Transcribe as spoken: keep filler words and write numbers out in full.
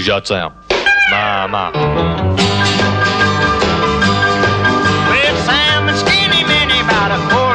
じゃあまあまあ Well, Sam and Skinny Minnie about a